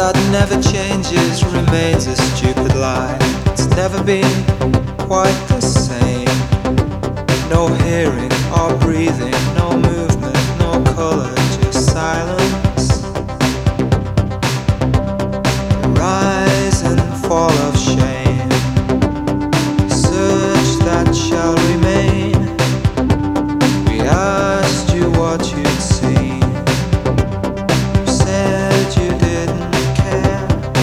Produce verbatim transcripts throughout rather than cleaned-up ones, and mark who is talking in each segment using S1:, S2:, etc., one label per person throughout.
S1: that never changes remains a stupid lie. It's never been quite the same. No hearing or breathing, no movement, no color, just silence. The rise and fall of shame, search that shall remain. We asked you what you'd seen. You said you didn't care.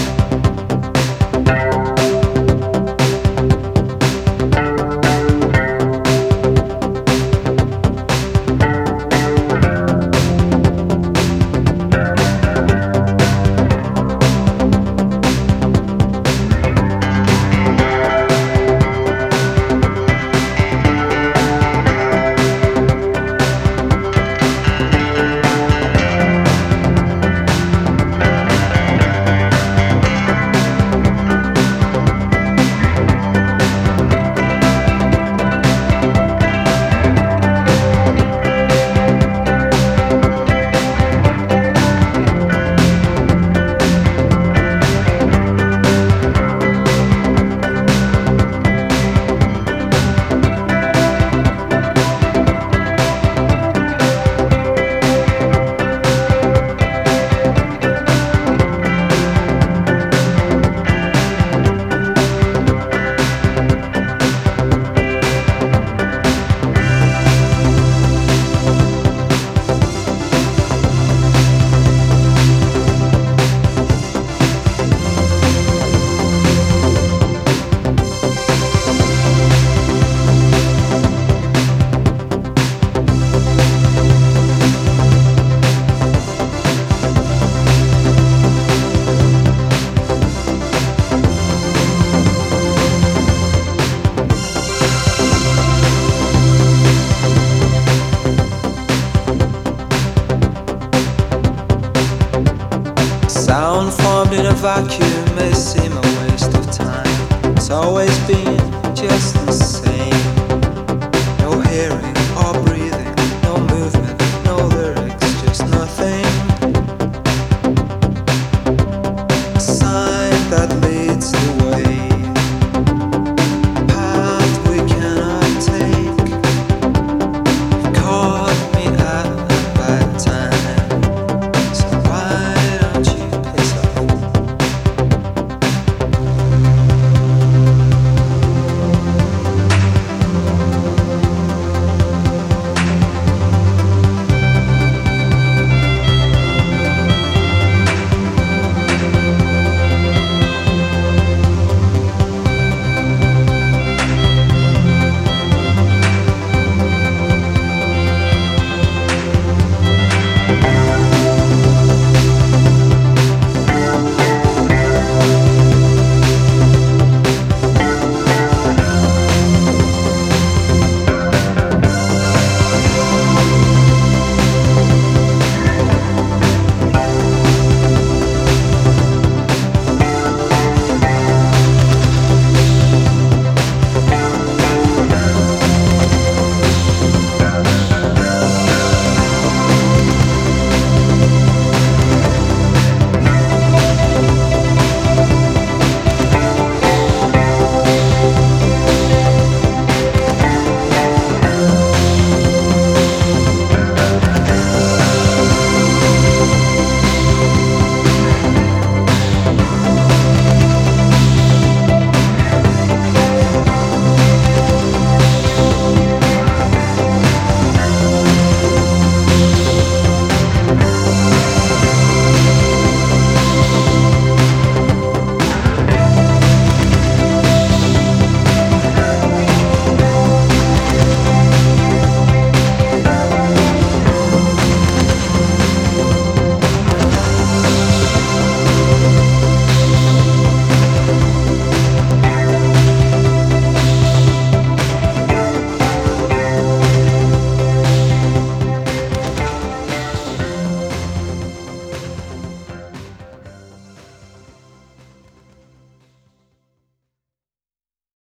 S1: Sound formed in a vacuum may seem a waste of time. It's always been just the same.